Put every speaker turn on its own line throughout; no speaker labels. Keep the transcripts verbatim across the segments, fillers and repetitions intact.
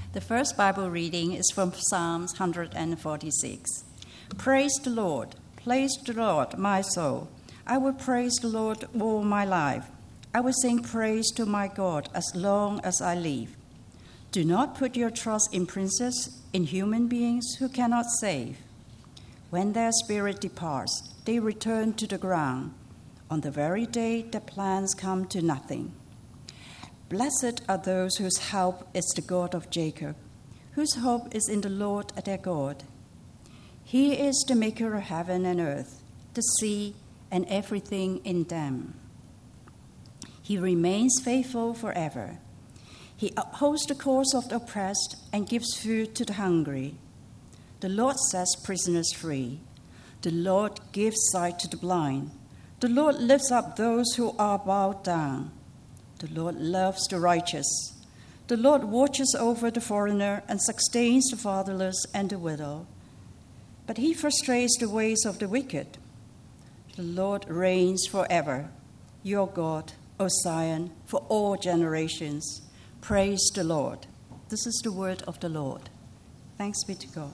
The first Bible reading is from Psalms one hundred forty-six. Praise the Lord, praise the Lord, my soul. I will praise the Lord all my life. I will sing praise to my God as long as I live. Do not put your trust in princes, in human beings who cannot save. When their spirit departs, they return to the ground. On the very day their plans come to nothing. Blessed are those whose help is the God of Jacob, whose hope is in the Lord their God. He is the maker of heaven and earth, the sea, and everything in them. He remains faithful forever. He upholds the cause of the oppressed and gives food to the hungry. The Lord sets prisoners free. The Lord gives sight to the blind. The Lord lifts up those who are bowed down. The Lord loves the righteous. The Lord watches over the foreigner and sustains the fatherless and the widow. But he frustrates the ways of the wicked. The Lord reigns forever. Your God, O Zion, for all generations. Praise the Lord. This is the word of the Lord. Thanks be to God.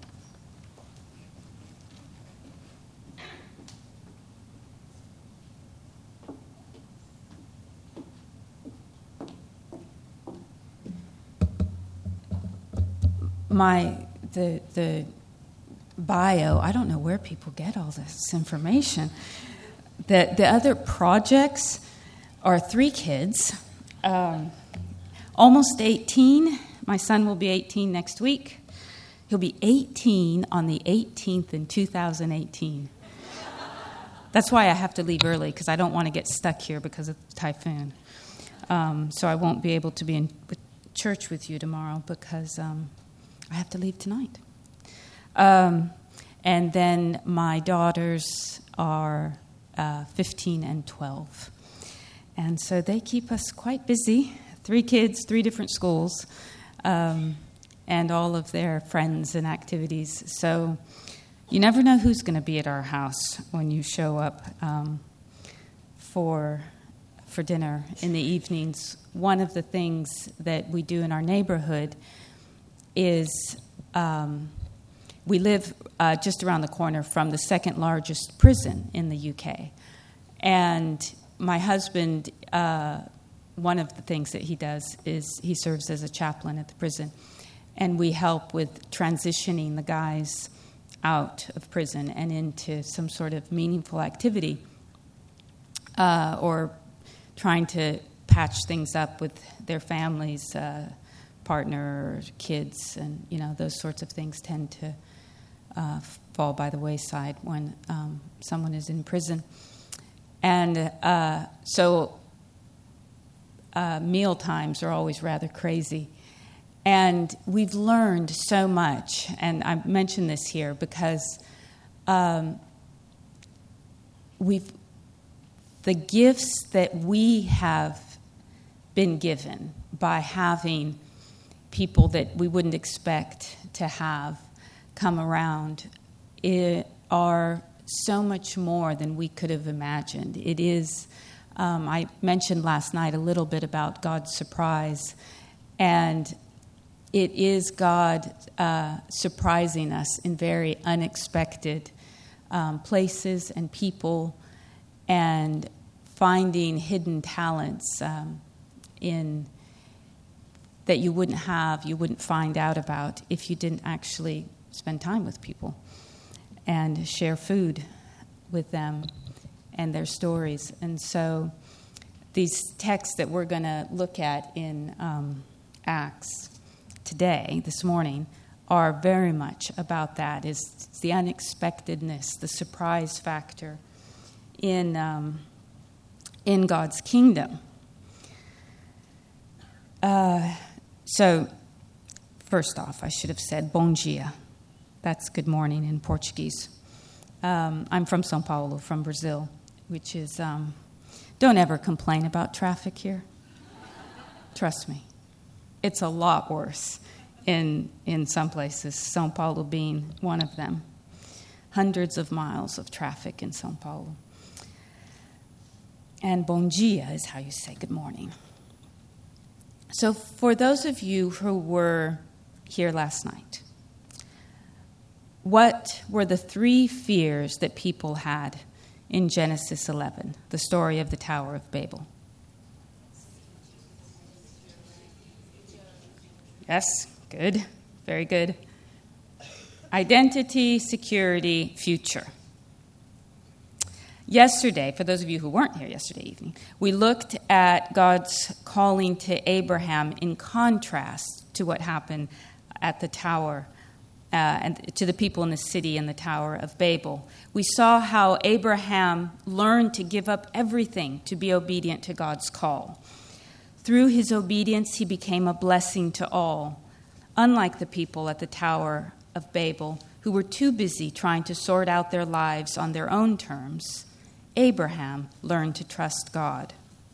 My the the bio, I don't know where people get all this information. The the other projects are three kids, um, almost eighteen. My son will be eighteen next week. He'll be eighteen on the eighteenth in two thousand eighteen. That's why I have to leave early, because I don't want to get stuck here because of the typhoon. Um, so I won't be able to be in church with you tomorrow because um, I have to leave tonight. Um, and then my daughters are uh, fifteen and twelve. And so they keep us quite busy. Three kids, three different schools, um, and all of their friends and activities. So you never know who's going to be at our house when you show up um, for for dinner in the evenings. One of the things that we do in our neighborhood is um, we live uh, just around the corner from the second largest prison in the U K. And my husband, uh, one of the things that he does is he serves as a chaplain at the prison. And we help with transitioning the guys out of prison and into some sort of meaningful activity, uh, or trying to patch things up with their families, uh, partner, kids, and you know those sorts of things tend to uh, fall by the wayside when um, someone is in prison. And uh, so uh, meal times are always rather crazy. And we've learned so much, and I mention this here because um, we've the gifts that we have been given by having people that we wouldn't expect to have come around it are so much more than we could have imagined. It is, um, I mentioned last night a little bit about God's surprise, and it is God uh, surprising us in very unexpected um, places and people, and finding hidden talents um, in that you wouldn't have, you wouldn't find out about if you didn't actually spend time with people and share food with them and their stories. And so these texts that we're going to look at in um, Acts today, this morning, are very much about that. Is the unexpectedness, the surprise factor in um, in God's kingdom. Uh, so, first off, I should have said bom dia. That's good morning in Portuguese. Um, I'm from São Paulo, from Brazil, which is, um, don't ever complain about traffic here. Trust me. It's a lot worse in in some places, São Paulo being one of them. Hundreds of miles of traffic in São Paulo. And bom dia is how you say good morning. So for those of you who were here last night, what were the three fears that people had in Genesis eleven, the story of the Tower of Babel? Yes, good, very good. Identity, security, future. Yesterday, for those of you who weren't here yesterday evening, we looked at God's calling to Abraham in contrast to what happened at the tower uh, and to the people in the city in the Tower of Babel. We saw how Abraham learned to give up everything to be obedient to God's call. Through his obedience, he became a blessing to all, unlike the people at the Tower of Babel, who were too busy trying to sort out their lives on their own terms. Abraham learned to trust God.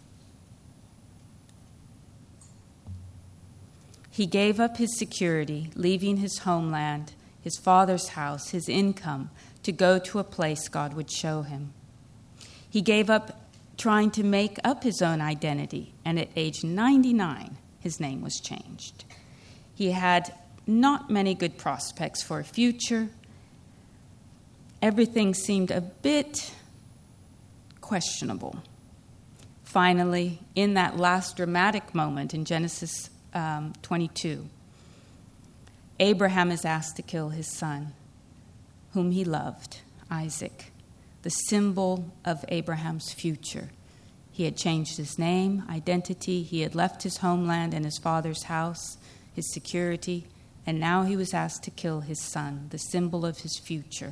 He gave up his security, leaving his homeland, his father's house, his income, to go to a place God would show him. He gave up trying to make up his own identity, and at age ninety-nine, his name was changed. He had not many good prospects for a future. Everything seemed a bit questionable. Finally, in that last dramatic moment in Genesis um, twenty-two, Abraham is asked to kill his son, whom he loved, Isaac, the symbol of Abraham's future. He had changed his name, identity, he had left his homeland and his father's house, his security, and now he was asked to kill his son, the symbol of his future,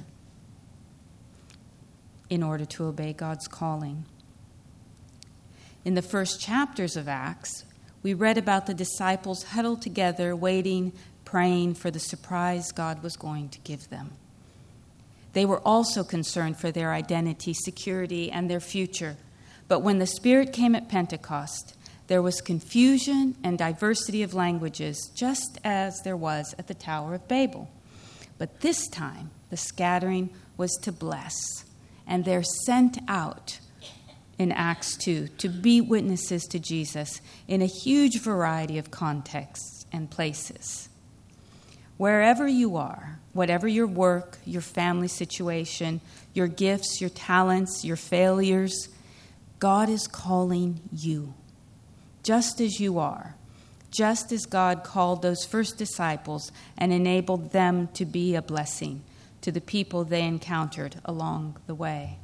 in order to obey God's calling. In the first chapters of Acts, we read about the disciples huddled together, waiting, praying for the surprise God was going to give them. They were also concerned for their identity, security, and their future. But when the Spirit came at Pentecost, there was confusion and diversity of languages, just as there was at the Tower of Babel. But this time, the scattering was to bless. And they're sent out in Acts two to be witnesses to Jesus in a huge variety of contexts and places. Wherever you are, whatever your work, your family situation, your gifts, your talents, your failures, God is calling you, just as you are, just as God called those first disciples and enabled them to be a blessing to the people they encountered along the way.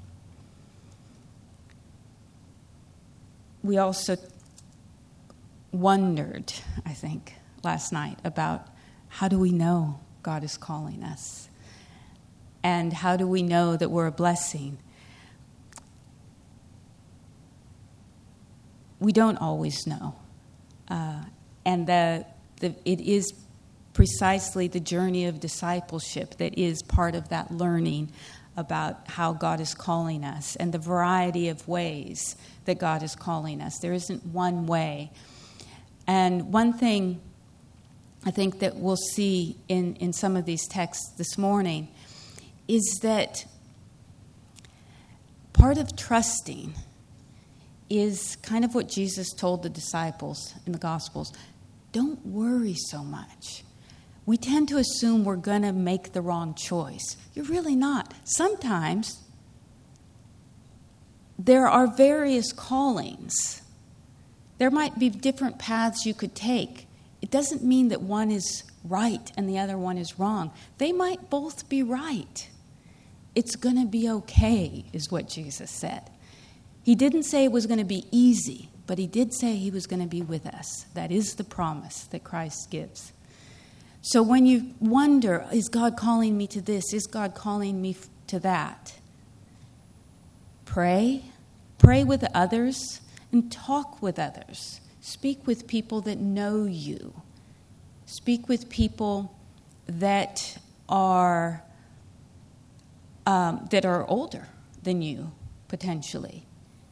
We also wondered, I think, last night about how do we know God is calling us? And how do we know that we're a blessing? We don't always know. Uh, and the, the, it is precisely the journey of discipleship that is part of that learning about how God is calling us and the variety of ways that God is calling us. There isn't one way. And one thing I think that we'll see in, in some of these texts this morning is that part of trusting is kind of what Jesus told the disciples in the Gospels. Don't worry so much. We tend to assume we're going to make the wrong choice. You're really not. Sometimes there are various callings. There might be different paths you could take. It doesn't mean that one is right and the other one is wrong. They might both be right. It's going to be okay, is what Jesus said. He didn't say it was going to be easy, but he did say he was going to be with us. That is the promise that Christ gives. So when you wonder, is God calling me to this? Is God calling me to that? Pray. Pray with others and talk with others. Speak with people that know you. Speak with people that are um, that are older than you, potentially.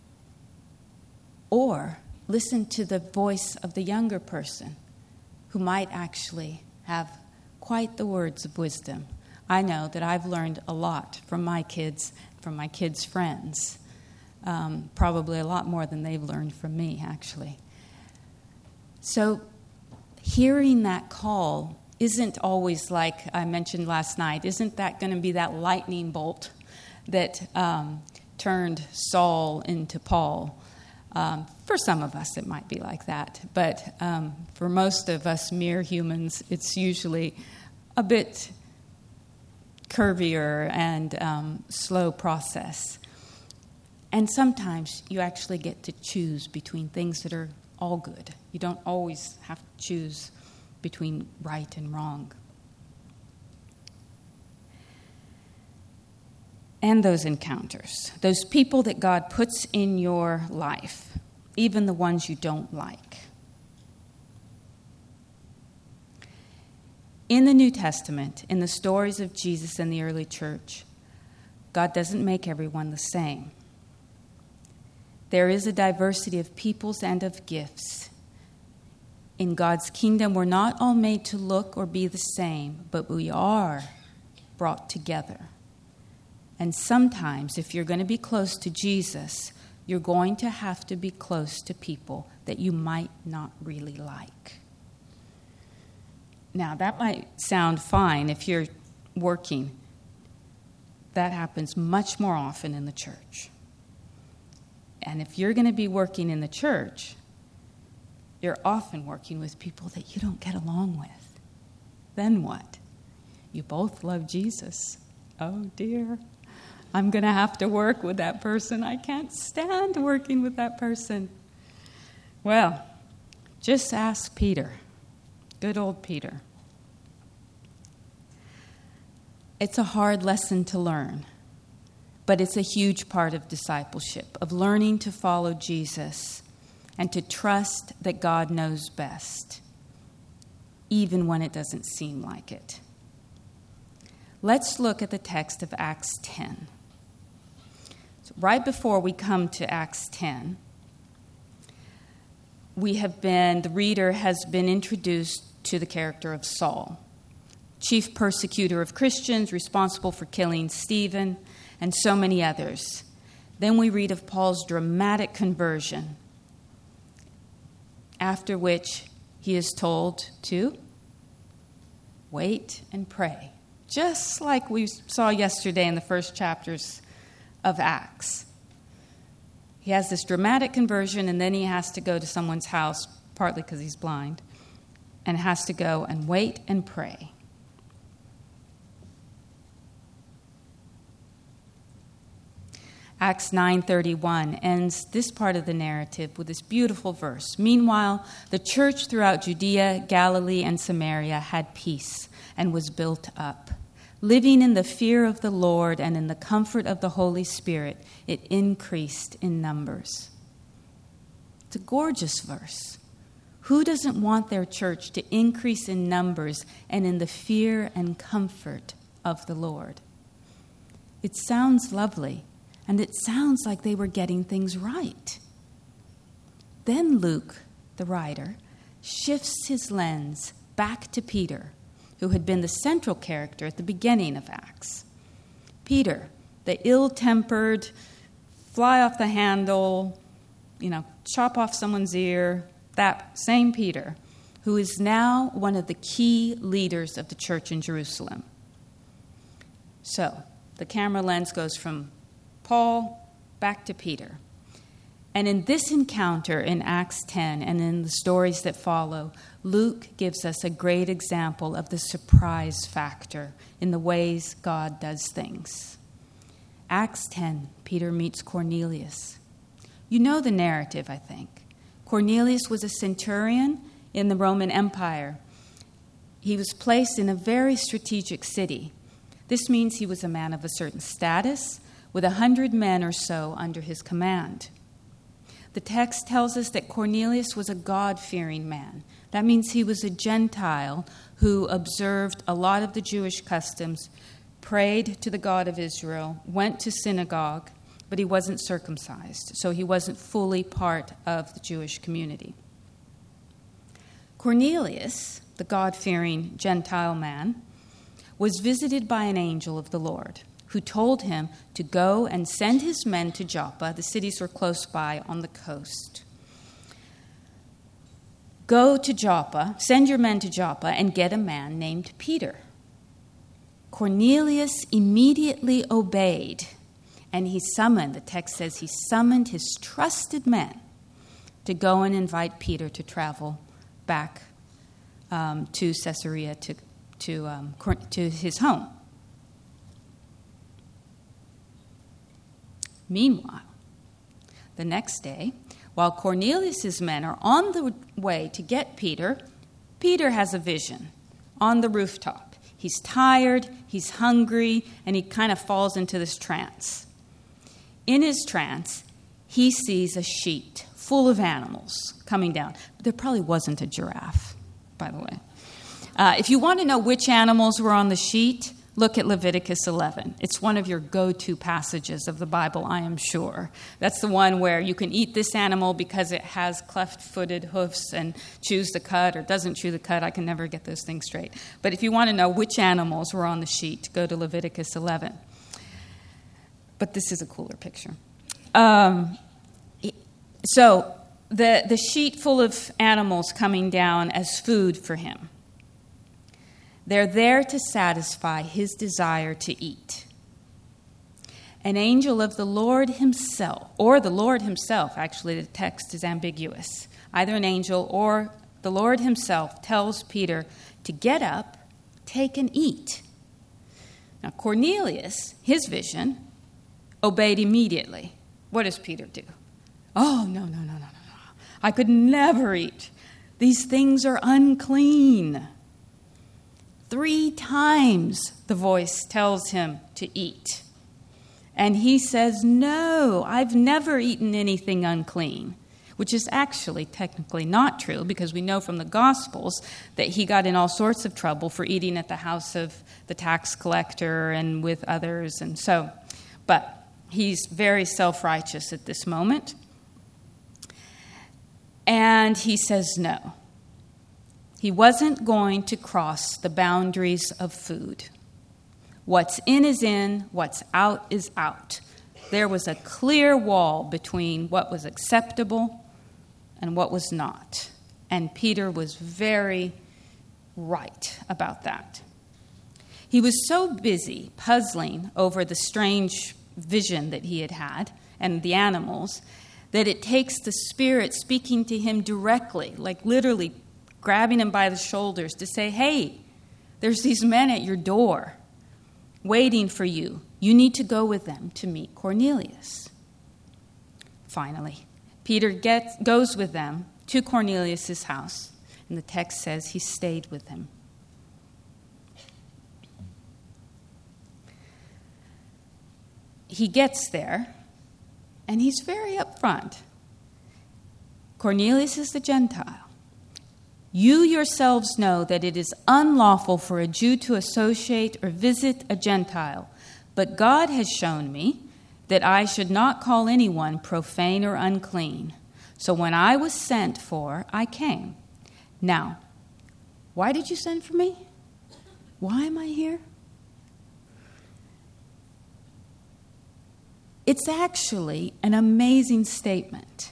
Or listen to the voice of the younger person who might actually have quite the words of wisdom. I know that I've learned a lot from my kids, from my kids' friends, um, probably a lot more than they've learned from me, actually. So hearing that call isn't always like I mentioned last night. Isn't that going to be that lightning bolt that um, turned Saul into Paul? Um, for some of us, it might be like that. But um, for most of us mere humans, it's usually a bit curvier and um, slow process. And sometimes you actually get to choose between things that are all good. You don't always have to choose between right and wrong. And those encounters, those people that God puts in your life, even the ones you don't like. In the New Testament, in the stories of Jesus and the early church, God doesn't make everyone the same. There is a diversity of peoples and of gifts. In God's kingdom, we're not all made to look or be the same, but we are brought together. And sometimes, if you're going to be close to Jesus, you're going to have to be close to people that you might not really like. Now, that might sound fine if you're working. That happens much more often in the church. And if you're going to be working in the church, you're often working with people that you don't get along with. Then what? You both love Jesus. Oh, dear. I'm going to have to work with that person. I can't stand working with that person. Well, just ask Peter. Good old Peter. It's a hard lesson to learn, but it's a huge part of discipleship, of learning to follow Jesus and to trust that God knows best, even when it doesn't seem like it. Let's look at the text of Acts ten. So right before we come to Acts ten, we have been, the reader has been introduced to the character of Saul, chief persecutor of Christians, responsible for killing Stephen, and so many others. Then we read of Paul's dramatic conversion, after which he is told to wait and pray, just like we saw yesterday in the first chapters of Acts. He has this dramatic conversion, and then he has to go to someone's house, partly because he's blind, and has to go and wait and pray. Acts nine thirty-one ends this part of the narrative with this beautiful verse. Meanwhile, the church throughout Judea, Galilee, and Samaria had peace and was built up. Living in the fear of the Lord and in the comfort of the Holy Spirit, it increased in numbers. It's a gorgeous verse. Who doesn't want their church to increase in numbers and in the fear and comfort of the Lord? It sounds lovely. And it sounds like they were getting things right. Then Luke, the writer, shifts his lens back to Peter, who had been the central character at the beginning of Acts. Peter, the ill-tempered, fly off the handle, you know, chop off someone's ear, that same Peter, who is now one of the key leaders of the church in Jerusalem. So, the camera lens goes from Paul back to Peter. And in this encounter in Acts ten and in the stories that follow, Luke gives us a great example of the surprise factor in the ways God does things. Acts ten, Peter meets Cornelius. You know the narrative, I think. Cornelius was a centurion in the Roman Empire. He was placed in a very strategic city. This means he was a man of a certain status, with a hundred men or so under his command. The text tells us that Cornelius was a God-fearing man. That means he was a Gentile who observed a lot of the Jewish customs, prayed to the God of Israel, went to synagogue, but he wasn't circumcised, so he wasn't fully part of the Jewish community. Cornelius, the God-fearing Gentile man, was visited by an angel of the Lord, who told him to go and send his men to Joppa. The cities were close by on the coast. Go to Joppa, send your men to Joppa, and get a man named Peter. Cornelius immediately obeyed, and he summoned, the text says he summoned his trusted men to go and invite Peter to travel back um, to Caesarea, to, to, um, to his home. Meanwhile, the next day, while Cornelius' men are on the way to get Peter, Peter has a vision on the rooftop. He's tired, he's hungry, and he kind of falls into this trance. In his trance, he sees a sheet full of animals coming down. There probably wasn't a giraffe, by the way. Uh, if you want to know which animals were on the sheet, look at Leviticus eleven. It's one of your go-to passages of the Bible, I am sure. That's the one where you can eat this animal because it has cleft-footed hoofs and chews the cud or doesn't chew the cud. I can never get those things straight. But if you want to know which animals were on the sheet, go to Leviticus eleven. But this is a cooler picture. Um, so the, the sheet full of animals coming down as food for him. They're there to satisfy his desire to eat. An angel of the Lord himself, or the Lord himself, actually the text is ambiguous. Either an angel or the Lord himself tells Peter to get up, take and eat. Now Cornelius, his vision, obeyed immediately. What does Peter do? Oh, no, no, no, no, no, no. I could never eat. These things are unclean. Three times the voice tells him to eat. And he says, no, I've never eaten anything unclean, which is actually technically not true because we know from the Gospels that he got in all sorts of trouble for eating at the house of the tax collector and with others. And so, but he's very self-righteous at this moment. And he says no. He wasn't going to cross the boundaries of food. What's in is in, what's out is out. There was a clear wall between what was acceptable and what was not. And Peter was very right about that. He was so busy puzzling over the strange vision that he had had and the animals that it takes the Spirit speaking to him directly, like literally grabbing him by the shoulders to say, hey, there's these men at your door waiting for you. You need to go with them to meet Cornelius. Finally, Peter gets, goes with them to Cornelius' house, and the text says he stayed with him. He gets there, and he's very upfront. Cornelius is the Gentile. You yourselves know that it is unlawful for a Jew to associate or visit a Gentile, but God has shown me that I should not call anyone profane or unclean. So when I was sent for, I came. Now, why did you send for me? Why am I here? It's actually an amazing statement.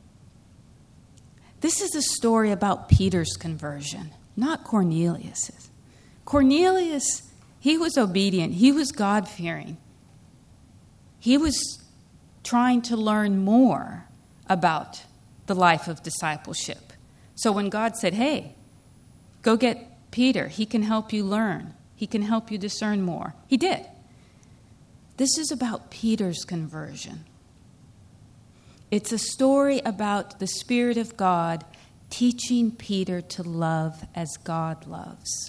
This is a story about Peter's conversion, not Cornelius's. Cornelius, he was obedient. He was God-fearing. He was trying to learn more about the life of discipleship. So when God said, hey, go get Peter, he can help you learn. He can help you discern more. He did. This is about Peter's conversion. It's a story about the Spirit of God teaching Peter to love as God loves.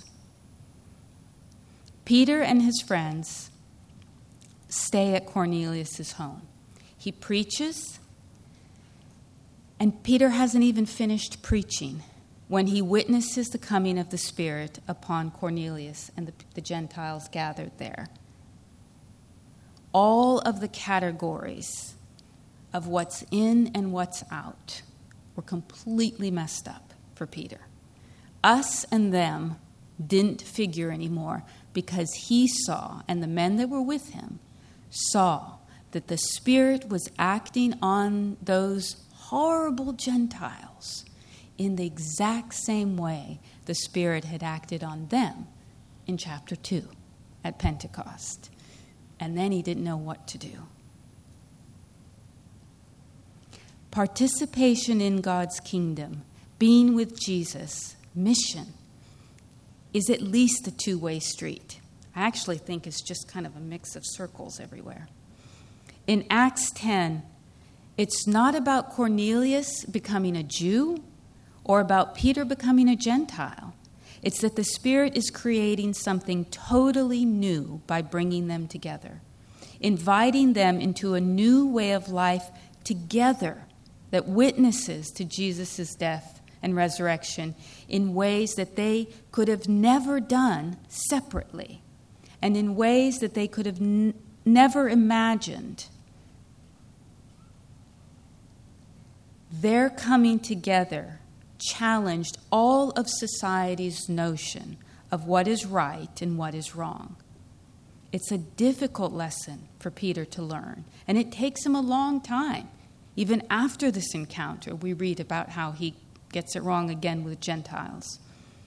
Peter and his friends stay at Cornelius' home. He preaches, and Peter hasn't even finished preaching when he witnesses the coming of the Spirit upon Cornelius and the, the Gentiles gathered there. All of the categories of what's in and what's out were completely messed up for Peter. Us and them didn't figure anymore because he saw, and the men that were with him saw, that the Spirit was acting on those horrible Gentiles in the exact same way the Spirit had acted on them in chapter two at Pentecost. And then he didn't know what to do. Participation in God's kingdom, being with Jesus, mission, is at least a two-way street. I actually think it's just kind of a mix of circles everywhere. In Acts ten, it's not about Cornelius becoming a Jew or about Peter becoming a Gentile. It's that the Spirit is creating something totally new by bringing them together, inviting them into a new way of life together that witnesses to Jesus' death and resurrection in ways that they could have never done separately, and in ways that they could have n- never imagined. Their coming together challenged all of society's notion of what is right and what is wrong. It's a difficult lesson for Peter to learn, and it takes him a long time. Even after this encounter, we read about how he gets it wrong again with Gentiles.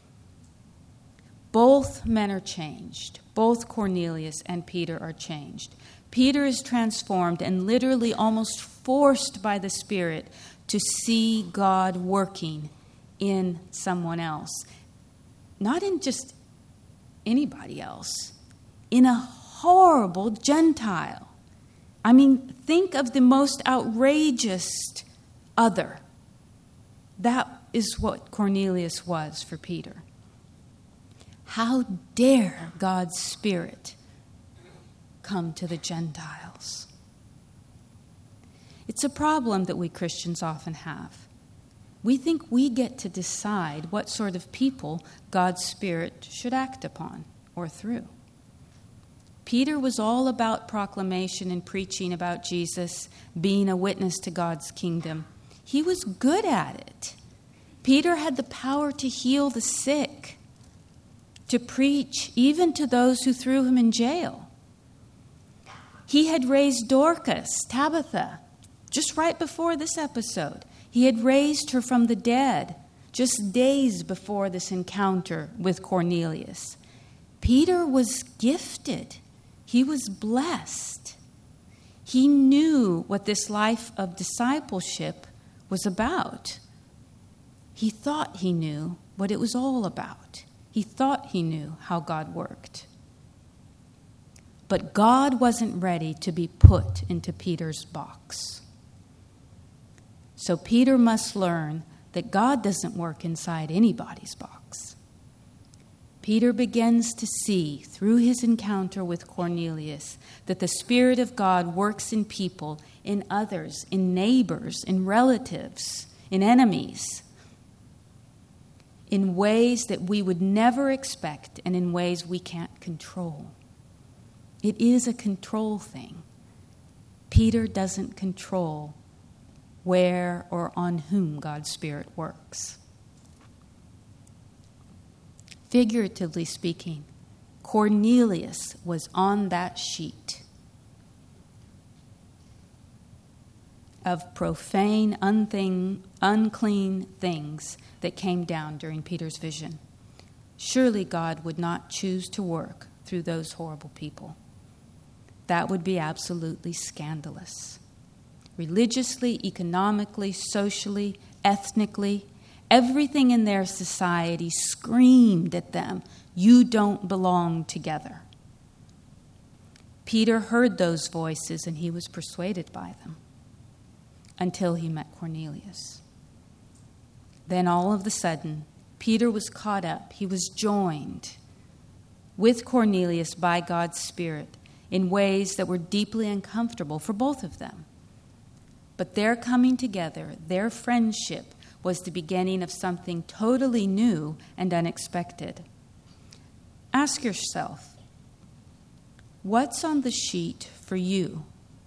Both men are changed. Both Cornelius and Peter are changed. Peter is transformed and literally almost forced by the Spirit to see God working in someone else. Not in just anybody else, in a horrible Gentile. I mean, think of the most outrageous other. That is what Cornelius was for Peter. How dare God's Spirit come to the Gentiles? It's a problem that we Christians often have. We think we get to decide what sort of people God's Spirit should act upon or through. Peter was all about proclamation and preaching about Jesus, being a witness to God's kingdom. He was good at it. Peter had the power to heal the sick, to preach even to those who threw him in jail. He had raised Dorcas, Tabitha, just right before this episode. He had raised her from the dead just days before this encounter with Cornelius. Peter was gifted. He was blessed. He knew what this life of discipleship was about. He thought he knew what it was all about. He thought he knew how God worked. But God wasn't ready to be put into Peter's box. So Peter must learn that God doesn't work inside anybody's box. Peter begins to see, through his encounter with Cornelius, that the Spirit of God works in people, in others, in neighbors, in relatives, in enemies, in ways that we would never expect and in ways we can't control. It is a control thing. Peter doesn't control where or on whom God's Spirit works. Figuratively speaking, Cornelius was on that sheet of profane, unthing, unclean things that came down during Peter's vision. Surely God would not choose to work through those horrible people. That would be absolutely scandalous. Religiously, economically, socially, ethnically, everything in their society screamed at them, "You don't belong together." Peter heard those voices and he was persuaded by them until he met Cornelius. Then all of a sudden, Peter was caught up. He was joined with Cornelius by God's Spirit in ways that were deeply uncomfortable for both of them. But their coming together, their friendship, was the beginning of something totally new and unexpected. Ask yourself, what's on the sheet for you?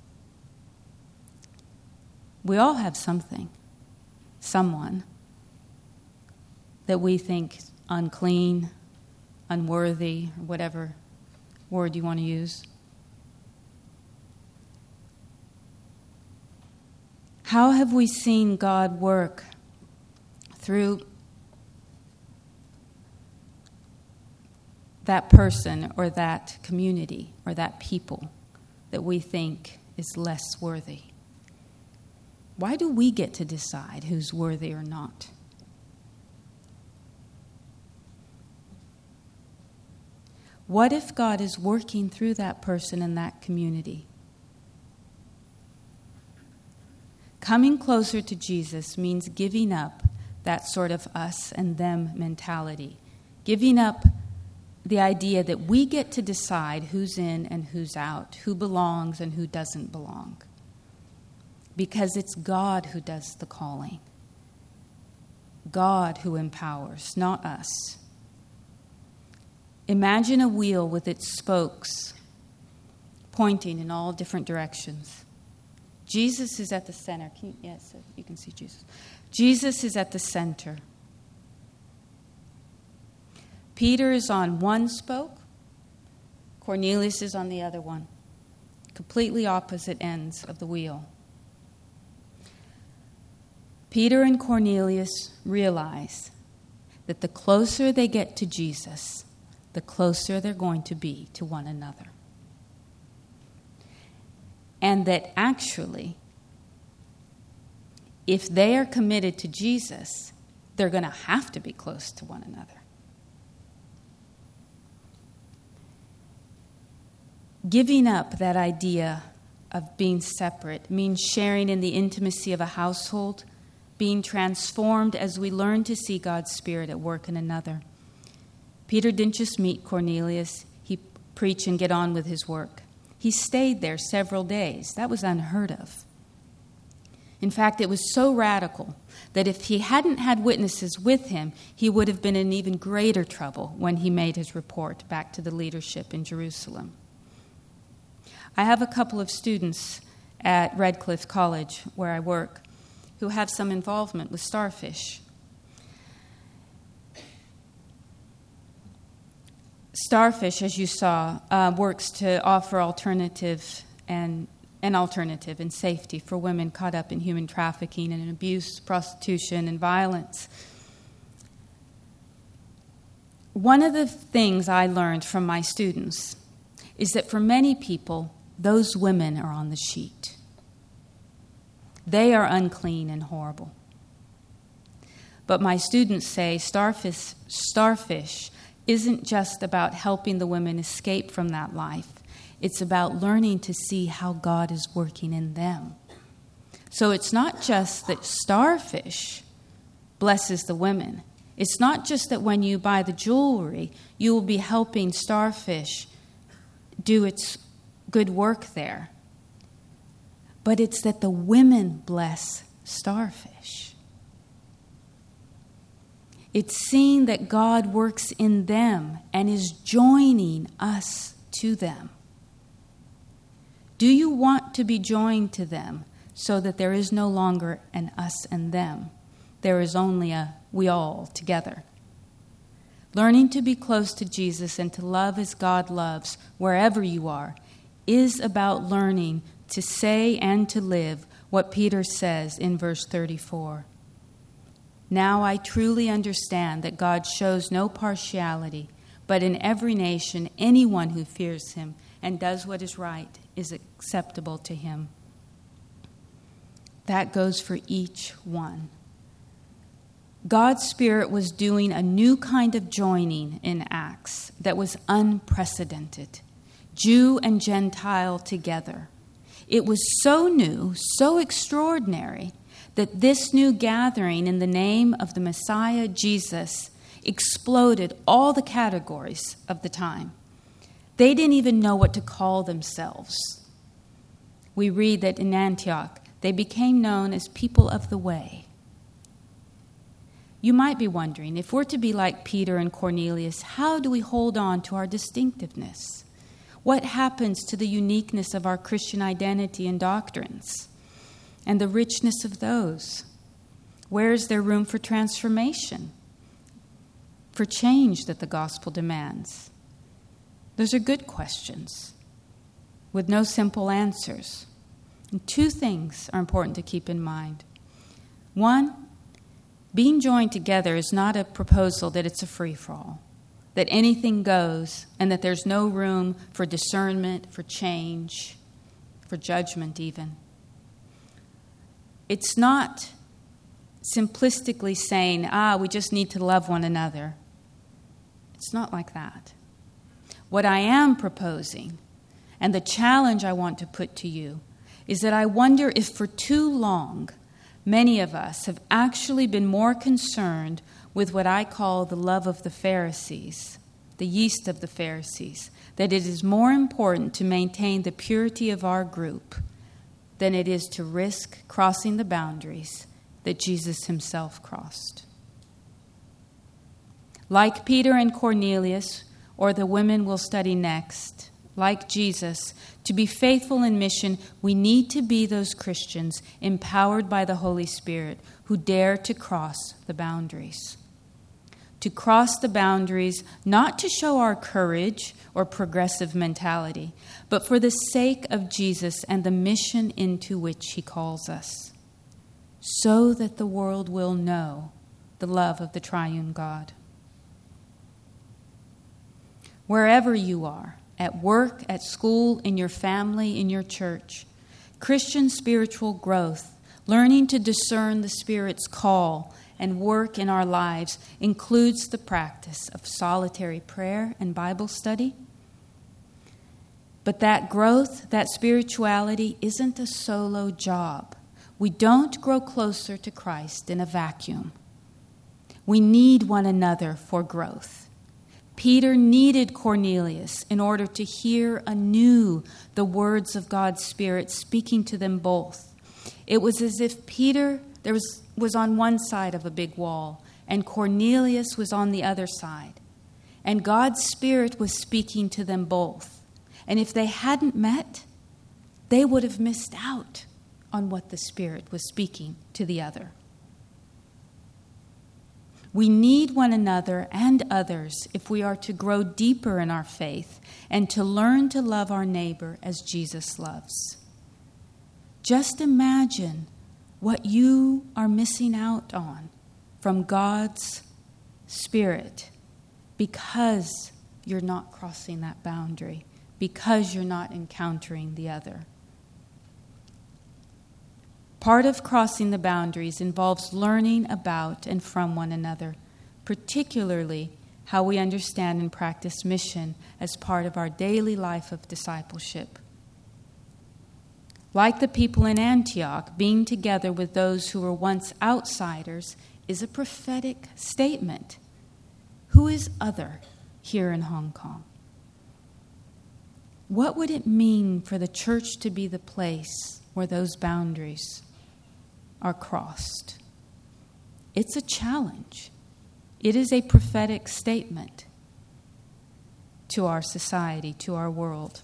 We all have something, someone, that we think unclean, unworthy, or whatever word you want to use. How have we seen God work through that person or that community or that people that we think is less worthy? Why do we get to decide who's worthy or not? What if God is working through that person in that community? Coming closer to Jesus means giving up that sort of us and them mentality. Giving up the idea that we get to decide who's in and who's out, who belongs and who doesn't belong. Because it's God who does the calling. God who empowers, not us. Imagine a wheel with its spokes pointing in all different directions. Jesus is at the center. Can you, yes, you can see Jesus. Jesus is at the center. Peter is on one spoke. Cornelius is on the other one. Completely opposite ends of the wheel. Peter and Cornelius realize that the closer they get to Jesus, the closer they're going to be to one another. And that actually, if they are committed to Jesus, they're going to have to be close to one another. Giving up that idea of being separate means sharing in the intimacy of a household, being transformed as we learn to see God's Spirit at work in another. Peter didn't just meet Cornelius, he preach and get on with his work. He stayed there several days. That was unheard of. In fact, it was so radical that if he hadn't had witnesses with him, he would have been in even greater trouble when he made his report back to the leadership in Jerusalem. I have a couple of students at Redcliffe College, where I work, who have some involvement with Starfish. Starfish, as you saw, uh, works to offer alternative and an alternative and safety for women caught up in human trafficking and abuse, prostitution, and violence. One of the things I learned from my students is that for many people, those women are on the sheet. They are unclean and horrible. But my students say Starfish, Starfish isn't just about helping the women escape from that life. It's about learning to see how God is working in them. So it's not just that Starfish blesses the women. It's not just that when you buy the jewelry, you will be helping Starfish do its good work there. But it's that the women bless Starfish. It's seeing that God works in them and is joining us to them. Do you want to be joined to them so that there is no longer an us and them? There is only a we all together. Learning to be close to Jesus and to love as God loves wherever you are is about learning to say and to live what Peter says in verse thirty-four. Now I truly understand that God shows no partiality, but in every nation anyone who fears him and does what is right is acceptable to him. That goes for each one. God's Spirit was doing a new kind of joining in Acts that was unprecedented. Jew and Gentile together. It was so new, so extraordinary, that this new gathering in the name of the Messiah, Jesus, exploded all the categories of the time. They didn't even know what to call themselves. We read that in Antioch, they became known as people of the way. You might be wondering, if we're to be like Peter and Cornelius, how do we hold on to our distinctiveness? What happens to the uniqueness of our Christian identity and doctrines and the richness of those? Where is there room for transformation, for change that the gospel demands? Those are good questions with no simple answers. And two things are important to keep in mind. One, Being joined together is not a proposal that it's a free-for-all, that anything goes, and that there's no room for discernment, for change, for judgment even. It's not simplistically saying, ah, we just need to love one another. It's not like that. What I am proposing, and the challenge I want to put to you, is that I wonder if for too long many of us have actually been more concerned with what I call the love of the Pharisees, the yeast of the Pharisees, that it is more important to maintain the purity of our group than it is to risk crossing the boundaries that Jesus himself crossed. Like Peter and Cornelius, or the women we'll study next, like Jesus, to be faithful in mission, we need to be those Christians empowered by the Holy Spirit who dare to cross the boundaries. To cross the boundaries, not to show our courage or progressive mentality, but for the sake of Jesus and the mission into which he calls us, so that the world will know the love of the triune God. Wherever you are, at work, at school, in your family, in your church, Christian spiritual growth, learning to discern the Spirit's call and work in our lives, includes the practice of solitary prayer and Bible study. But that growth, that spirituality, isn't a solo job. We don't grow closer to Christ in a vacuum. We need one another for growth. Peter needed Cornelius in order to hear anew the words of God's Spirit speaking to them both. It was as if Peter there was, was on one side of a big wall and Cornelius was on the other side. And God's Spirit was speaking to them both. And if they hadn't met, they would have missed out on what the Spirit was speaking to the other. We need one another and others if we are to grow deeper in our faith and to learn to love our neighbor as Jesus loves. Just imagine what you are missing out on from God's Spirit because you're not crossing that boundary, because you're not encountering the other. Part of crossing the boundaries involves learning about and from one another, particularly how we understand and practice mission as part of our daily life of discipleship. Like the people in Antioch, being together with those who were once outsiders is a prophetic statement. Who is other here in Hong Kong? What would it mean for the church to be the place where those boundaries are crossed? It's a challenge. It is a prophetic statement to our society, to our world.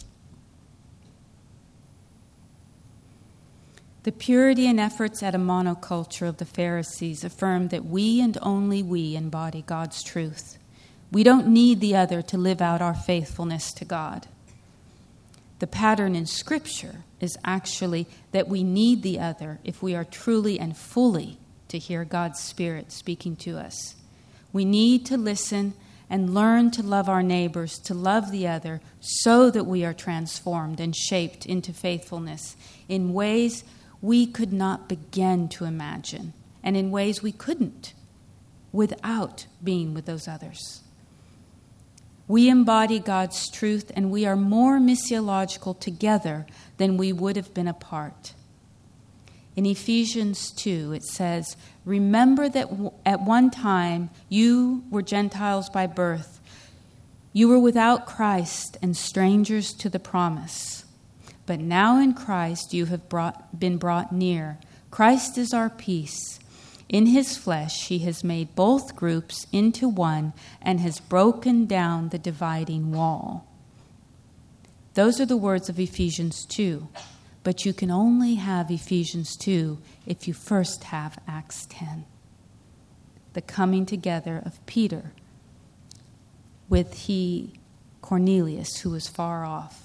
The purity and efforts at a monoculture of the Pharisees affirm that we and only we embody God's truth. We don't need the other to live out our faithfulness to God. The pattern in Scripture is actually that we need the other if we are truly and fully to hear God's Spirit speaking to us. We need to listen and learn to love our neighbors, to love the other, so that we are transformed and shaped into faithfulness in ways we could not begin to imagine, and in ways we couldn't without being with those others. We embody God's truth, and we are more missiological together than we would have been apart. In Ephesians two, it says, "Remember that w- at one time you were Gentiles by birth. You were without Christ and strangers to the promise. But now in Christ you have brought, been brought near. Christ is our peace. In his flesh he has made both groups into one and has broken down the dividing wall." Those are the words of Ephesians two. But you can only have Ephesians two if you first have Acts ten. The coming together of Peter with he, Cornelius, who was far off.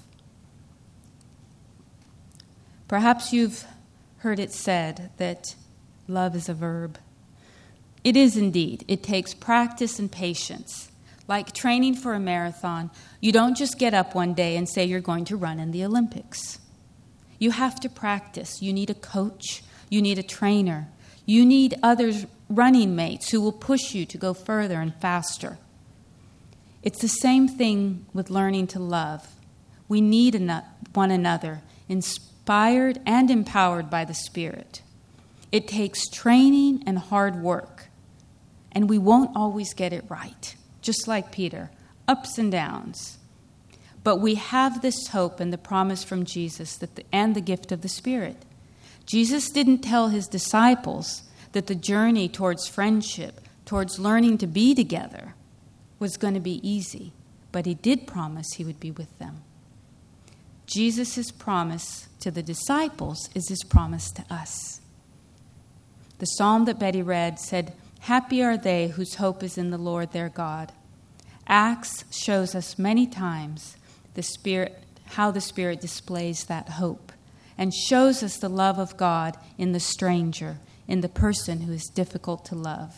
Perhaps you've heard it said that love is a verb. It is indeed. It takes practice and patience. Like training for a marathon, you don't just get up one day and say you're going to run in the Olympics. You have to practice. You need a coach. You need a trainer. You need other running mates who will push you to go further and faster. It's the same thing with learning to love. We need one another, inspired and empowered by the Spirit. It takes training and hard work, and we won't always get it right, just like Peter, ups and downs. But we have this hope and the promise from Jesus that the, and the gift of the Spirit. Jesus didn't tell his disciples that the journey towards friendship, towards learning to be together, was going to be easy, but he did promise he would be with them. Jesus' promise to the disciples is his promise to us. The psalm that Betty read said, "Happy are they whose hope is in the Lord their God." Acts shows us many times the Spirit, how the Spirit displays that hope and shows us the love of God in the stranger, in the person who is difficult to love.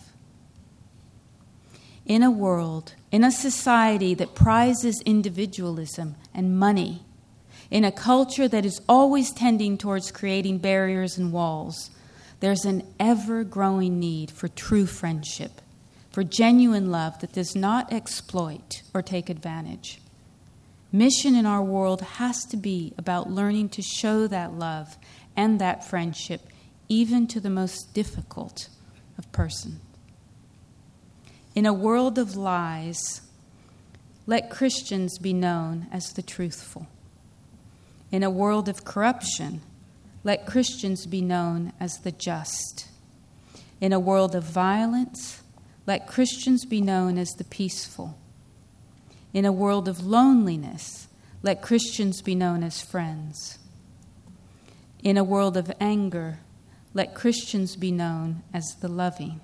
In a world, in a society that prizes individualism and money, in a culture that is always tending towards creating barriers and walls, there's an ever-growing need for true friendship, for genuine love that does not exploit or take advantage. Mission in our world has to be about learning to show that love and that friendship even to the most difficult of persons. In a world of lies, let Christians be known as the truthful. In a world of corruption, let Christians be known as the just. In a world of violence, let Christians be known as the peaceful. In a world of loneliness, let Christians be known as friends. In a world of anger, let Christians be known as the loving.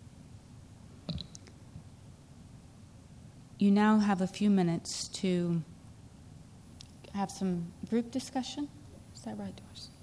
You now have a few minutes to have some group discussion. Is that right, Doris?